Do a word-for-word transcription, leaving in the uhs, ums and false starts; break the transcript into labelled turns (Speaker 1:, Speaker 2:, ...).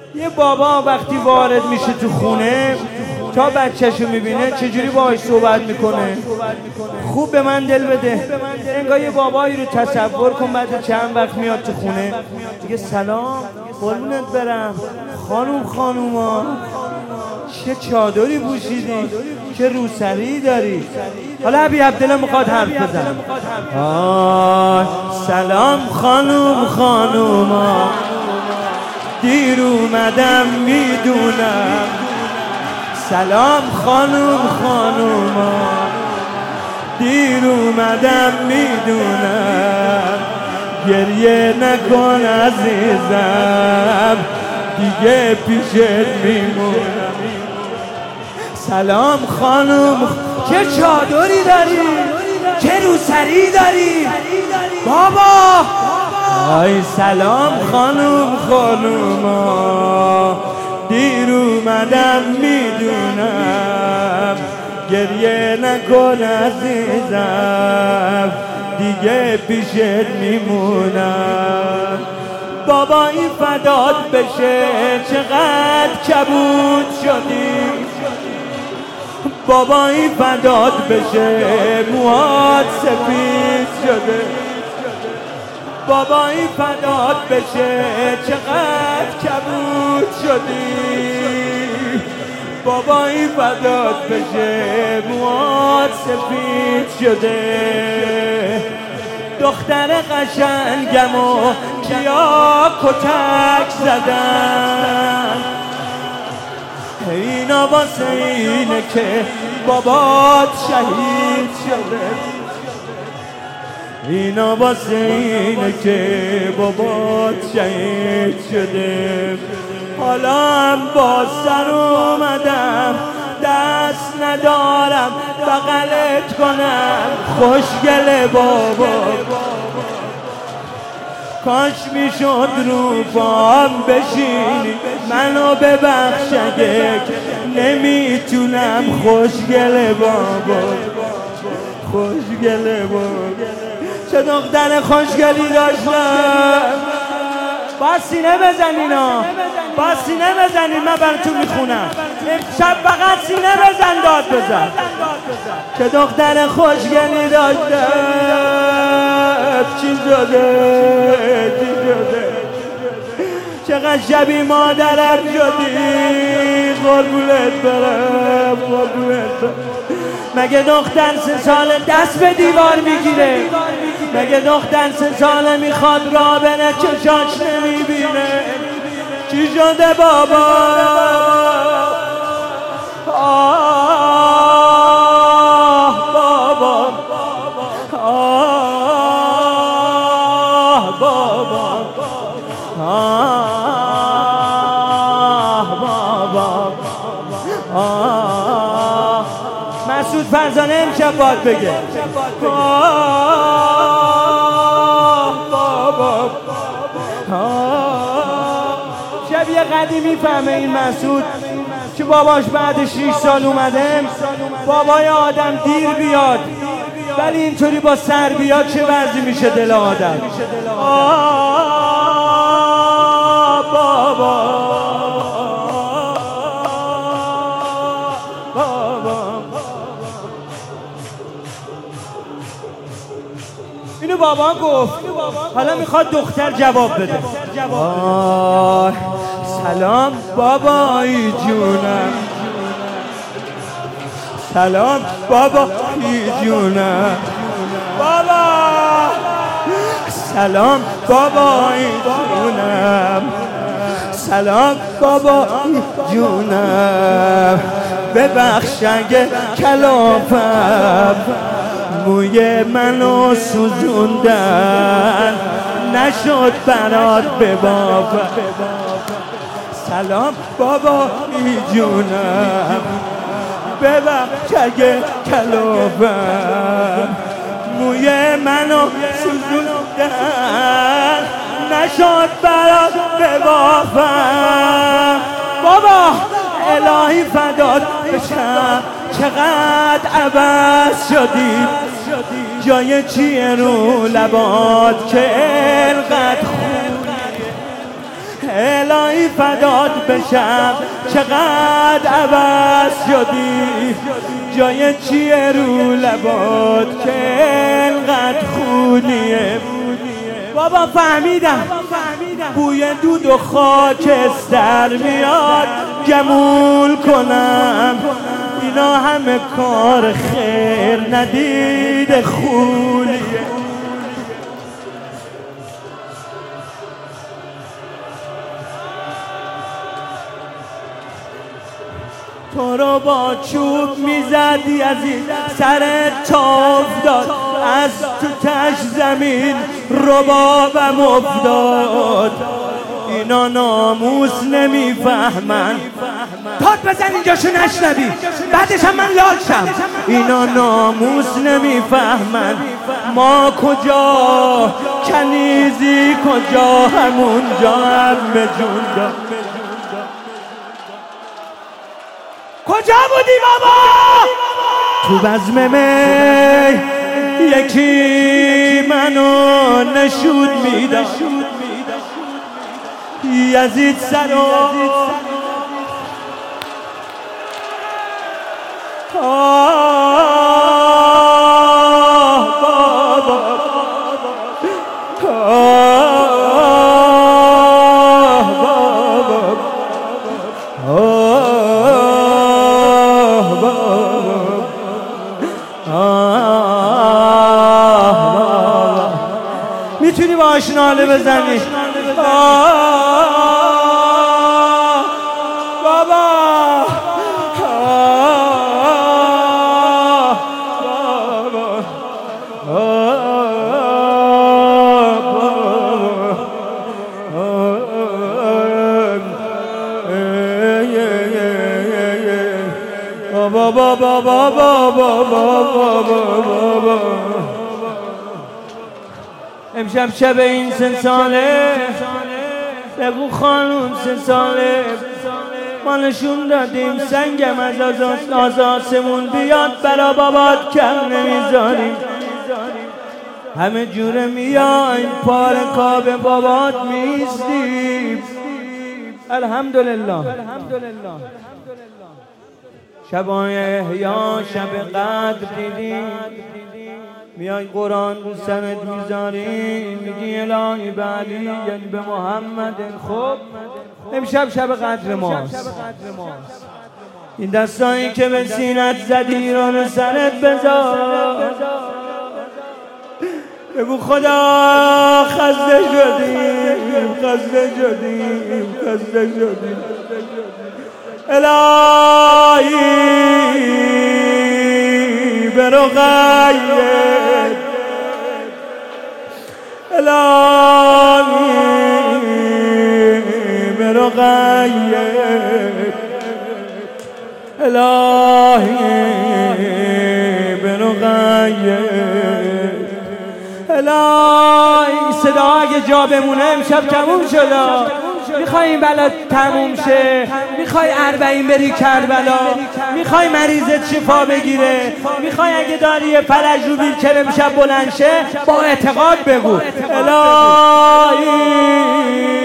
Speaker 1: یه بابا وقتی وارد میشه تو خونه تا بچه‌شو میبینه چجوری باهاش صحبت میکنه؟ خوب به من دل بده. انگار یه بابایی رو تصور کن بعد چند وقت میاد تو خونه میگه سلام قربونت برم خانوم خانوما چه چادری پوشیدی چه روسری داری. حالا ابی عبدالله میخواد حرف بزنه. آه سلام خانوم خانوما دیر اومدم میدونم. سلام خانوم خانوما دیر اومدم میدونم. گریه نکن عزیزم دیگه پیشت میمونم. سلام خانوم چه چادری داری چه روسری داری بابا. آی سلام خانوم خانوما دیر اومدم میدونم. گریه نکن عزیزم دیگه پیشت میمونم. بابا این فدات بشه چقدر کبود شدی. بابا این فدات بشه موهات سفید شده. بابا این فدات بشه چقدر کبود شدی. بابا این فدات بشه موهات سفید شده. دختر قشنگم و کیا کتک زدن. اینا واسه اینه که بابات شهید شده. اینا واسه اینه که بابات شهید شده. حالا هم با سر اومدم دست ندارم بغلت کنم خوشگل بابا. کاش میشد رو پام بشینی منو ببخش اگه نمیتونم خوشگل بابا. خوشگل بابا چه دختر خوشگلی داشتم. با سینه بزنینا با سینه بزنین من براتون میخونم. امشب فقط سینه بزن داد بزن. چه دختر خوشگلی داشتم. چی شده چی شده چقدر شبیه مادرم شدی. قربونت برم قربونت برم. مگه دختر سه ساله دست به دیوار میگیره؟ مگه دختر سه ساله میخواد راه بره چشاش نمیبینه؟ چی شده بابا؟ آه بابا آه بابا آه بابا آه. مسعود فرزانه امشب باید بگه آه بابا آه. شب یه قدیمی فهمه این مسعود که باباش بعد شیش سال اومده. بابای آدم دیر بیاد ولی اینطوری با سر بیاد چه وضعی میشه دل آدم. آه بابا اینو بابا گفت. حالا میخواد دختر جواب بده. آه سلام بابایی جونم. سلام بابایی جونم. بابا سلام بابایی جونم. سلام بابایی جونم. ببخش اگه کلافم موی منو سوزوندن نشد برات ببافم. سلام بابایی جونم. ببخش اگه کلافم موی منو سوزوندن نشد برات ببافم. بابا الهی فدات بشم چقدر عوض شدی. جای چیه رو لبات که اینقدر خوبی. الهی فدات بشم چقدر عوض شدی، جای چیه رو لبات که انقدر خونیه. بابا فهمیدم بوی دود و خاکستر میاد گمول کنم، اینا همه کار خیر ندید خونیه. تو رو با چوب میزدی از این سر تاف داد، از تو تش زمین ربابم افتاد. اینا ناموس نمیفهمن، پاد بزن اینجاشو نشنوی بعدش هم من لال شم. اینا ناموس نمیفهمن ما کجا، کنیزی کجا، همونجا هم جون داد. کجا بودی بابا؟ تو بزم می یکی منو نشود میدم، یزید سرو آه بابا آه بابا میتونی با آشناله بزنی؟ بابا بابا بابا بابا بابا امشب شب این سه ساله بگو خانوم سه ساله ما نشون دادیم سنگم از از آسمون بیاد برا بابات کم نمیذاریم، همه جوره میایم پار کاب بابات میستیم. الحمدلله شبای احیا شب قدر دیدیم، میای قرآن رو سرت میذاری میگی الهی به علی یعنی به محمد. خب امشب شب قدر ماست، این دستایی که به سینت زدی رو سرت بذار، بگو خدا خسته شدیم خسته شدیم خسته شدیم. الهی به رقیت، الهی به رقیت، الهی به رقیت، الهی. صدا اگه جا بمونه امشب تموم شد. میخوای این بلا تموم شه، میخوای اربعین بری کربلا، میخوای مریضت شفا بگیره، میخوای اگه داری یه فلج رو بیلچر امشب بلند شه با اعتقاد بگو الهی